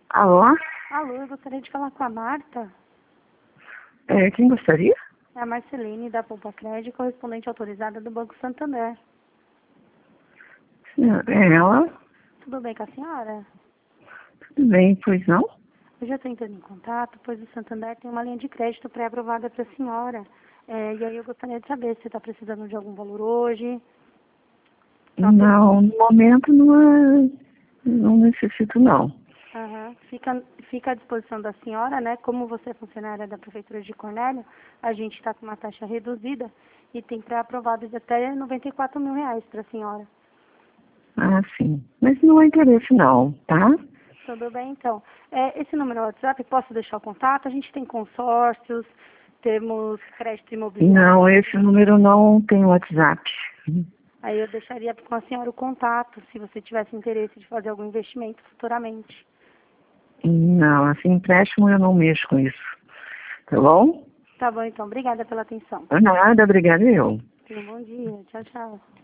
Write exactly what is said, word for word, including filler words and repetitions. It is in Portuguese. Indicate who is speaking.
Speaker 1: Alô?
Speaker 2: Alô, eu gostaria de falar com a Marta.
Speaker 1: É, quem gostaria?
Speaker 2: É a Marceline, da Poupa Crédito, correspondente autorizada do Banco Santander.
Speaker 1: É ela?
Speaker 2: Tudo bem com a senhora?
Speaker 1: Tudo bem, pois não?
Speaker 2: Eu já estou entrando em contato, pois o Santander tem uma linha de crédito pré-aprovada para a senhora. É, e aí eu gostaria de saber se você está precisando de algum valor hoje. Tá
Speaker 1: Não, no momento não, é, não necessito não.
Speaker 2: Aham. Fica, fica à disposição da senhora, né? Como você é funcionária da Prefeitura de Cornélio, a gente está com uma taxa reduzida e tem pré-aprovado de até noventa e quatro mil reais para a senhora.
Speaker 1: Ah, sim. Mas não há interesse não, tá?
Speaker 2: Tudo bem, então. É, esse número é o WhatsApp, posso deixar o contato? A gente tem consórcios, temos crédito imobiliário.
Speaker 1: Não, esse número não tem WhatsApp.
Speaker 2: Aí eu deixaria com a senhora o contato, se você tivesse interesse de fazer algum investimento futuramente.
Speaker 1: Não, assim, empréstimo eu não mexo com isso. Tá bom?
Speaker 2: Tá bom, então. Obrigada pela atenção.
Speaker 1: Nada, obrigada eu.
Speaker 2: Tenha um bom dia. Tchau, tchau.